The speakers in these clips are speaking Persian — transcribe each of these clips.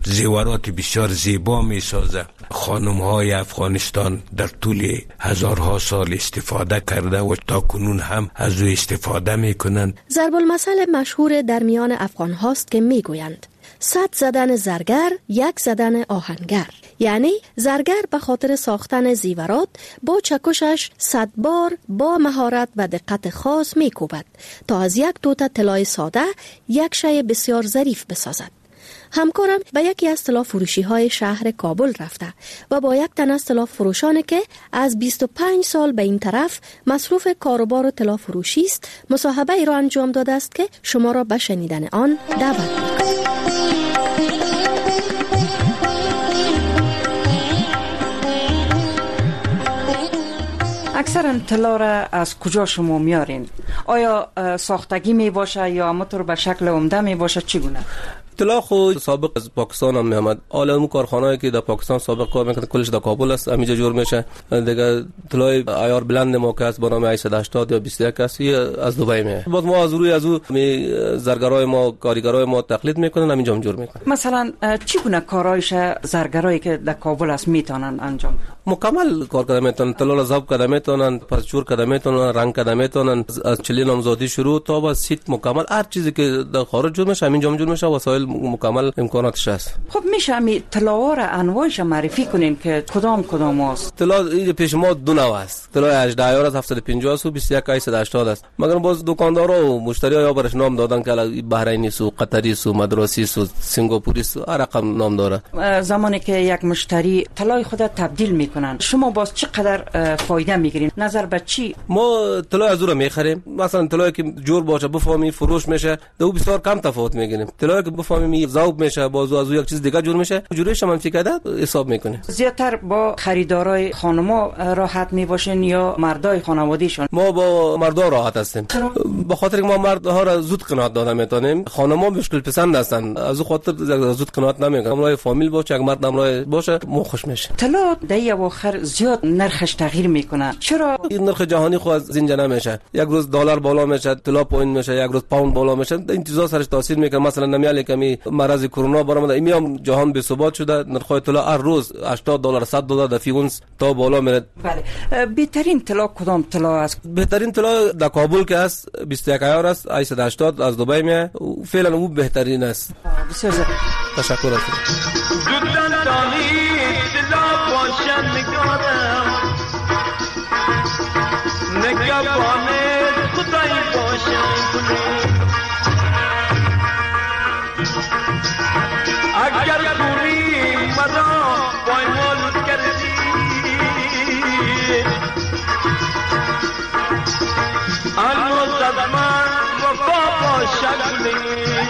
زیورات بسیار زیبا می سازه. خانم های افغانستان در طول هزارها سال استفاده کرده و تا کنون هم از او استفاده می کنند. ضرب المثل مشهور در میان افغان هاست که می گویند 100 زدن زرگر 1 زدن آهنگر. یعنی زرگر به خاطر ساختن زیورات با چکشش 100 بار با مهارت و دقت خاص می کوبد تا از یک توته طلای ساده یک شی بسیار ظریف بسازد. همکارم به یکی از طلا فروشی های شهر کابل رفته و با یک تن از طلا فروشانی که از 25 سال به این طرف مصروف کاروبار طلا فروشی است مصاحبه ای را انجام داده است که شما را به شنیدن آن دعوت می‌کنم. اکثرا طلا را از کجا شما میارین؟ آیا ساختگی می باشه یا همونطور به شکل عمده می باشه؟ چگونه؟ طلا خود سابق از پاکستان هم میامد. عالم کارخانه‌ای که در پاکستان سابق کار میکنه کلش در کابل است، همینجا جور میشه. دیگه طلای عیار بلند ما که است با نام 880 یا 21 است از دبی میاد. باز ما از روی از او زرگرای ما کارگرای ما تقلید میکنن، همینجا هم جور میکنن. مثلا چگونه کارایش زرگرایی که در کابل است میتونن انجام؟ مکمل کار کرده میتونن، طلا را ضبط کرده میتونن، پس چور کرده میتونن، رنگ کرده میتونن، از چلی نامزادی شروع تا با سیت مکمل هر چیزی که در خارج جور میشه همینجا جور میشه. وسایل مکمل امکاناتش هست. خب میشه می طلا را انواعش معرفی کنیم که کدام است؟ طلا پیش ما دو نوع است. طلا 18000 از 750 است و 21880 است. مگر باز دکاندارا و مشتری‌ها یا برش نام دادن که بحرینی سو، قطری سو، مدراسی سو، سنگاپوری سو، هر رقم نام داره. زمانی که یک مشتری طلای خود تبدیل میکنن شما باز چقدر فایده میگیرین؟ نظر به چی؟ ما طلا از اون میخریم. مثلا طلایی که جور باشه بفهمی فروش میشه دو بسیار کم تفاوت میگیریم. طلایی که بفهمی ذوب میشه باز از یک چیز دیگه جور میشه جوریش منفی کرده حساب میکنه. زیاتر با خریدارای خانما راحت میباشین یا مردای خانوادهشون؟ ما با مردا راحت هستیم. به خاطر که ما مردها را زود قناعت داده میتونیم. خانما مشکل پسند هستن، از خاطر زود قناعت نمیکنن. امرای فامیل باشه، یک مرد امرای باشه ما خوش میشه. طلا در اواخر زیاد نرخش تغییر میکنه. چرا؟ این نرخ جهانی خود از اینجا نمیشه. یک روز دلار بالا میشه، طلا پایین میشه، یک روز پوند بالا میشه. این چیزا سرش تاثیر میکنه. مثلا نمیاله کمی مرض کرونا برآمده، این جهان بی ثبات شده. نرخ طلا هر روز $80 $100 در فی اونس تا بالا میره. بله. بهترین طلا کدام طلا است؟ بهترین طلا در کابل که است 21000 است، 880 از دبی میاد. فعلا او بهترین است. بسیار زیاد تشکر است. اگر کوری مرا پایمال کردی هنوز از من وفا باشد.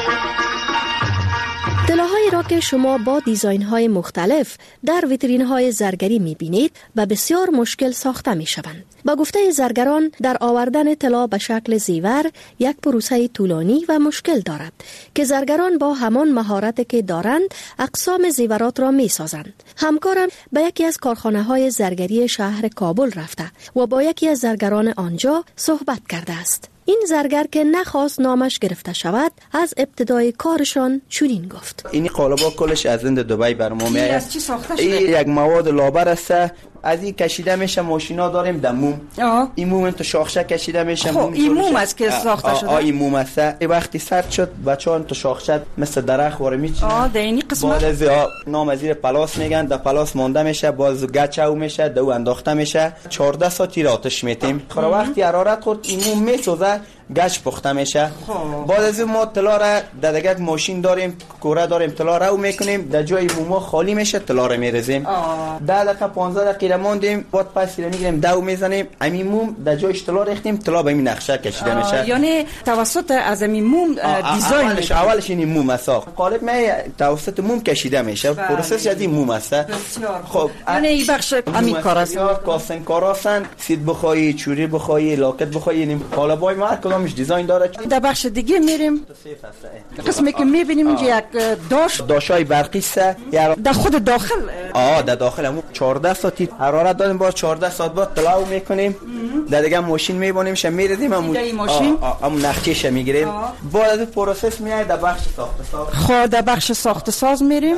طلاهایی را که شما با دیزاین‌های مختلف در ویترین‌های زرگری می‌بینید و بسیار مشکل ساخته می‌شوند. با گفته زرگران در آوردن طلا به شکل زیور یک پروسه طولانی و مشکل دارد که زرگران با همان مهارتی که دارند اقسام زیورات را می‌سازند. همکارم به یکی از کارخانه‌های زرگری شهر کابل رفته و با یکی از زرگران آنجا صحبت کرده است. این زرگر که نخواست نامش گرفته شود از ابتدای کارشان چنین گفت: این قالبا کلش از هند دبی برام میاد. از چی ساخته شده؟ این یک مواد لابر است. از این کشیده میشه. ماشینا داریم در موم. این موم تو شاخشه کشیده میشه. خب این موم است که ساخته شده. این موم است. وقتی سرد شد بچه‌ها تو شاخشه مثل درخت واره میچینن. در این قسمت بعد از نام از پلاس میگن. در پلاس مونده میشه. باز گچو میشه. دو انداخته میشه. 14 ساعت آتش میتیم. خب وقتی حرارت خورد این موم میسوزه. گچ پخته میشه. بعد از ما طلا را در یک ماشین داریم، کوره داریم، طلا رو میکنیم. در جای موما خالی میشه طلا رو میریزیم. 10 دقیقه 15 دقیقه موندیم. بعد پس میگیریم دو میزنیم. همین موم در جایش طلا ریختیم. طلا به این نقشه کشیده میشه. یعنی توسط از همین موم دیزاین اولش این موم است. قالب می توسط موم کشیده میشه. پروسس از این موم است. خب یعنی این بخش همین کار است. کاسن کار هستن. سید بخوایی، چوری بخوایی، لاکت بخوایی. این قالبای ما کدام کدامش دیزاین داره. در بخش دیگه میریم قسمی که میبینیم اینجا یک داشای برقی است. در خود داخل در داخل همون 14 ساعتی حرارت دادیم، باز 14 ساعت بعد طلاو میکنیم، در دیگه ماشین میبونیمش میردیم، همون نقشهش میگیریم. بعد از پروسس میاد در بخش ساخت ساز. خب در بخش ساخت ساز میریم.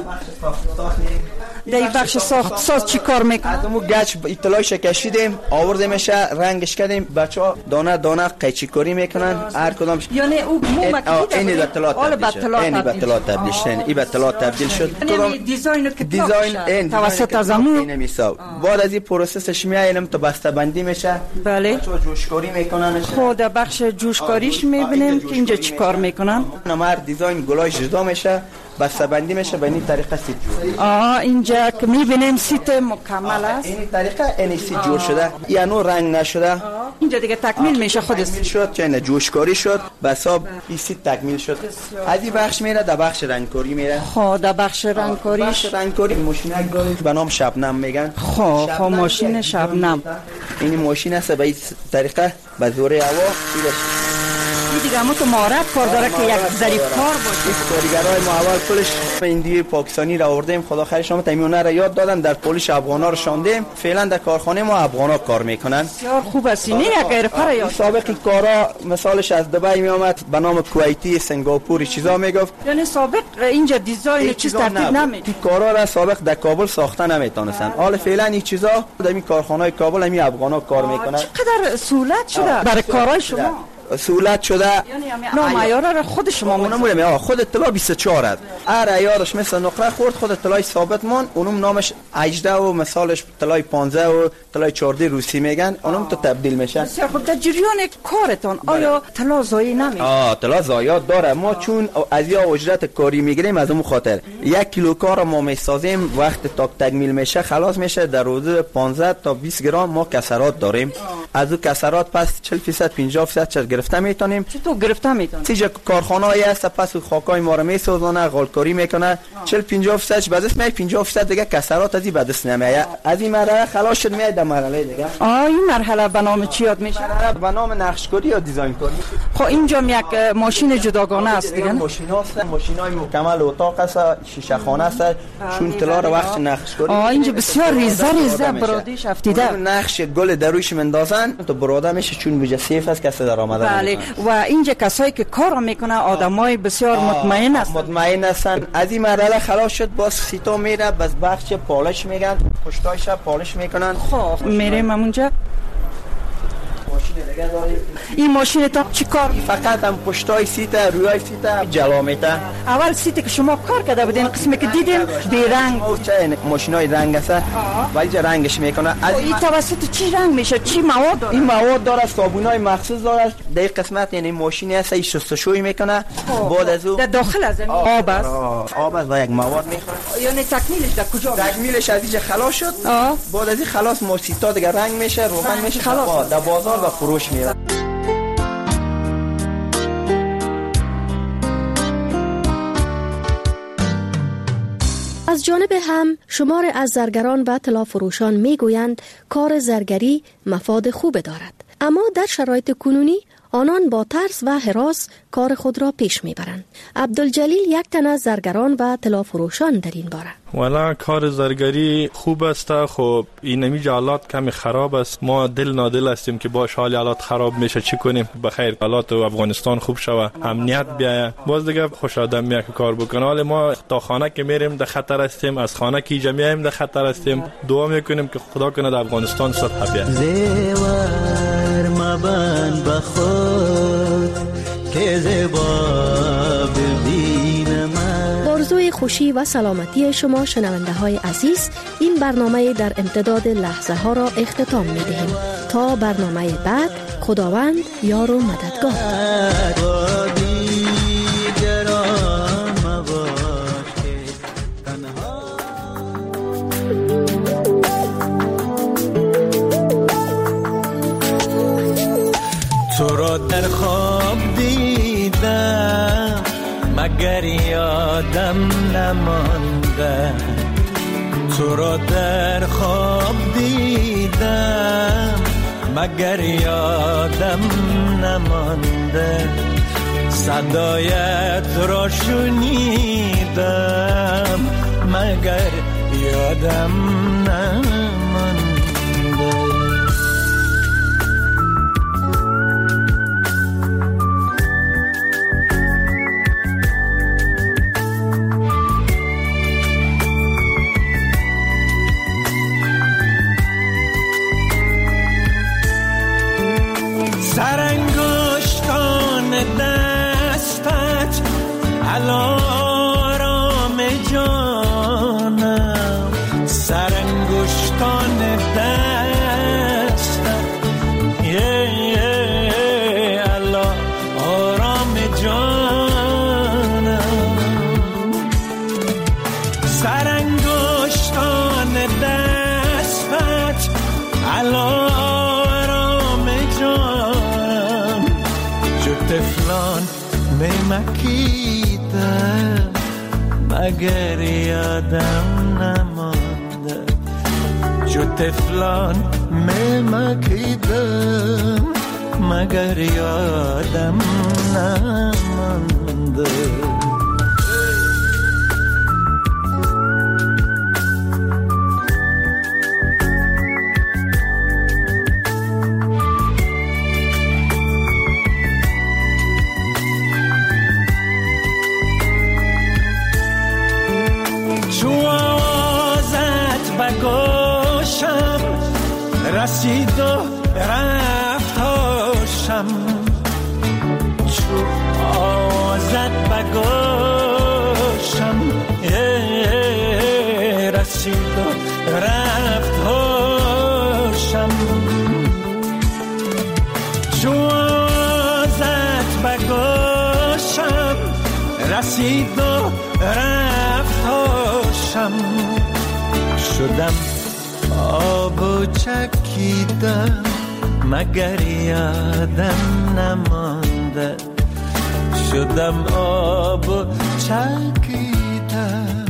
در بخش ساخت ساز چی کار میکنه؟ از اون گچ اطلاعش کشیدیم، آوردیمش، رنگش کردیم، بچه‌ها دانه دانه قیچی کاری میکنن هر کدامش. یعنی او این اطلاعات تبدیل شد. این اطلاعات تبدیل شد. یعنی دیزاین توسط از این میساو. بعد از این پروسسش میایم تا بسته‌بندی میشه. بله. بچه‌ها جوشکاری میکنن. خب در بخش جوشکاریش میبینیم که اینجا چی کار میکنن. نمر دیزاین گلاش جدا میشه، بسته‌بندی میشه به این طریقه سیت جور. اینجا که میبینیم سیت مکمل است. این طریقه این سیت جور شده، یعنی رنگ نشده. اینجا دیگه تکمیل میشه خودش. تکمیل شد که نه جوشکاری شد، بس این سیت تکمیل شد. از این بخش میره در بخش رنگکاری میره. خب در بخش رنگکاریش رنگکاری ماشینک داره به نام شبنم میگن. خب ماشین شبنم. این ماشین است به این طریقه به زور هوا این دیگه همون تو مهارت کار داره که یک ظریف کار باشه. کارگرای ما اول پولش این دیگه پاکستانی را آوردیم، خدا خیرش اومد، میونه را یاد دادن، در پولش افغانا رو شاندیم. فعلا در کارخانه ما افغانا کار میکنن. بسیار خوب است. این یک غیرپره یاد. سابقی کارا مثالش از دبی می اومد به نام کویتی، سنگاپوری چیزا میگفت. یعنی سابق اینجا دیزاین چیز ترتیب نمی. این کارا را سابق در کابل ساخته نمیتونستن. حالا فعلا این چیزا در این کارخانه‌های کابل همین افغانا کار میکنن. چقدر سهولت شده برای کارهای شما. سهولت شده. نه معیار را خود شما میگم خود اطلاع 24 است. هر عیارش مثل نقره خورد خود اطلاع ثابت مان، اونم نامش 18 و مثالش اطلاع 15 و اطلاع 14 روسی میگن، اونم تو تبدیل میشه. بسیار خود در جریان کارتان آیا اطلاع ضایع نمیشه؟ اطلاع ضایع داره. ما چون از یا اجرت کاری میگیریم از اون خاطر 1 کیلو کار ما میسازیم، وقت تا تکمیل میشه خلاص میشه در حدود 15 تا 20 گرم ما کسرات داریم. از اون کسرات پس 40% 50% گرفته میتونیم. چطور گرفته میتونیم؟ چیزی کارخانه‌ای هست پس خاکای ما رو میسازونه، غالکاری میکنه، 40-50% بعد اسمه 50% دیگه کسرات از این بعد اسم نمیاد. از این مرحله خلاص شد میاد در مرحله دیگه. این مرحله به نام چی یاد میشه؟ به نام نقشکاری یا دیزاین کاری. خب اینجا یک ماشین جداگانه است دیگه. ماشینای مکمل اتاق است، شیشه خانه است، چون طلا رو وقت نقشکاری. اینجا بسیار ریزه برادیش افتیده. نقش گل درویش مندازن تو براده میشه چون بوجه سیف است کسی در آمده. بله. و اینجا کسایی که کار میکنه آدمای بسیار مطمئن هستن. مطمئن هستن. از این مرحله خلاص شد باز سیتا میره بس بخش پالش میگن، پشتایش پالش میکنن. خب میریم همونجا. این ماشین تا چی کار؟ فقط هم پشتای سیت روی سیت جلا میته. اول سیتی که شما کار کرده بودین قسمی که دیدیم بی رنگ چه ماشینای رنگ است ولی رنگش میکنه. از این توسط چی رنگ میشه؟ چی مواد داره؟ این مواد داره صابونای مخصوص داره. در قسمت یعنی ماشینی است این شستشویی میکنه. بعد از اون در داخل از این آب است. آب است و یک مواد میخوره. یعنی تکمیلش در کجا؟ تکمیلش از اینجا خلاص شد. بعد از این خلاص موسیتا دیگه رنگ میشه، روغن میشه، خلاص در بازار و فروش میره. از جانب هم شمار از زرگران و طلا فروشان می گویند کار زرگری مفاد خوب دارد، اما در شرایط کنونی آنان با ترس و هراس کار خود را پیش میبرند. عبدالجلیل یک تن از زرگران و طلا فروشان در این باره. والا کار زرگری خوب است. خب این نمیجا حالات کمی خراب است. ما دل نادل هستیم که باش حال حالات خراب میشه چی کنیم. بخیر حالات افغانستان خوب شوه، امنیت بیاید، باز دیگه خوش آدم میاد که کار بکنه. حالا ما تا خانه که میریم در خطر هستیم، از خانه که اینجا میایم در خطر هستیم. دعا میکنیم که خدا کنه در افغانستان صلح بیاد. زیور مبن بخود که زیبا ببینم. آرزوی خوشی و سلامتی شما شنونده های عزیز، این برنامه در امتداد لحظه ها را اختتام می دهیم. تا برنامه بعد، خداوند یار و مددگار. تو را در خواب دیدم مگر یادم نمانده. تو را در خواب دیدم مگر یادم نمانده صدایت را شنیدم مگر یادم نمانده سرانگشتان دستت علارام جانم سرانگشتان دستت علارام جانم سرانگشتان دستت علارام جانم جو تفلان میمکیدم مگر یادم نمانده جو تفلان میمکیدم مگر یادم نمانده گوشم رسید و رفت هاشم چو آوازت به گوشم رسید و رفت هاشم چو آوازت به گوشم رسید و رفت هاشم شدم آب و چکیدم مگر یادم نمانده شدم آب و چکیدم